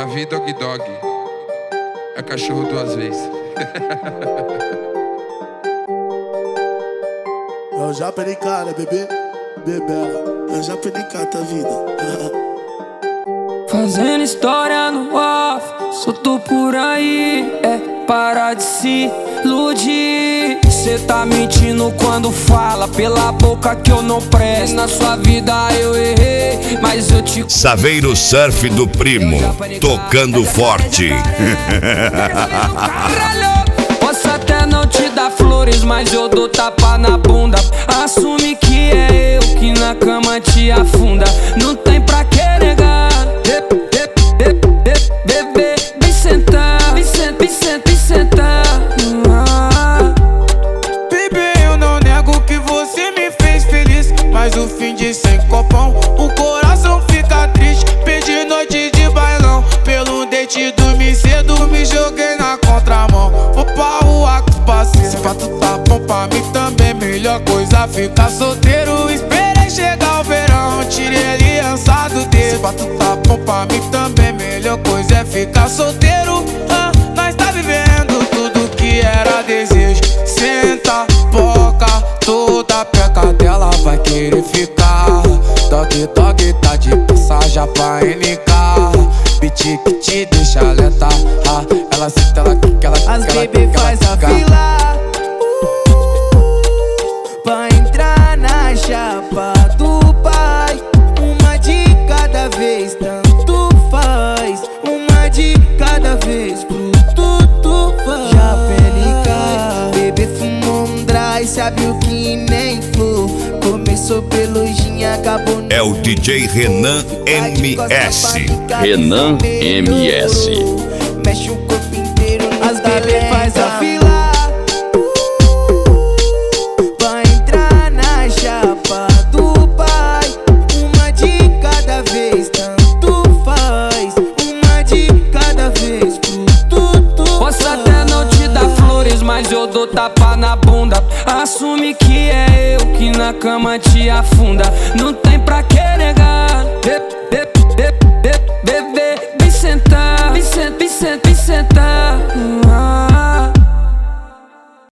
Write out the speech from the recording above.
Davi Dog Dog é cachorro duas vezes. Eu já perdi cara, bebê, bebela. Eu já perdi cara da vida. Fazendo história no off, solto por aí, para de se iludir. Cê tá mentindo quando fala pela boca que eu não presto. Na sua vida eu errei, mas eu te... Saveiro Surf do Primo, tocando forte. Posso até não te dar flores, mas eu dou tapa na bunda. Assume que é eu que na cama te afunda. Não tem pra que negar. Bebê, vem sentar, vem sentar. Bebê, eu não nego que você me fez feliz, mas o fim de sem copão, o coração fica triste. Perdi noite de bailão, pelo date dormi cedo, me joguei na contramão. Vou pra rua com os parceiros, se fato tá bom pra mim também, melhor coisa ficar solteiro. Esperei chegar o verão, tirei a aliança do dedo. Se fato tá bom pra mim também, melhor coisa é ficar solteiro. Nós tá vivendo tudo que era desejo. Senta, boca, toda peca dela vai querer ficar. Dog Dog tá de passagem pra NK. Beat que te deixa alerta. Ela senta, ela quica, ela quica. As baby faz a fila pra entrar na chapa do pai. Uma de cada vez, tanto faz. Uma de cada vez, pro tudo faz. Já pele cai, bebê fumou um dry, sabe o que nem flor. Começou pelo gin, acabou no... É o DJ Renan MS. Renan MS. Mexe o corpo inteiro, as bebê faz a fila pra entrar na chapa do pai. Uma de cada vez, tanto faz. Uma de cada vez, pro tudo. Posso até não te dar flores, mas eu dou tapa na bunda. Assume que é eu que na cama te afunda. Não tem pra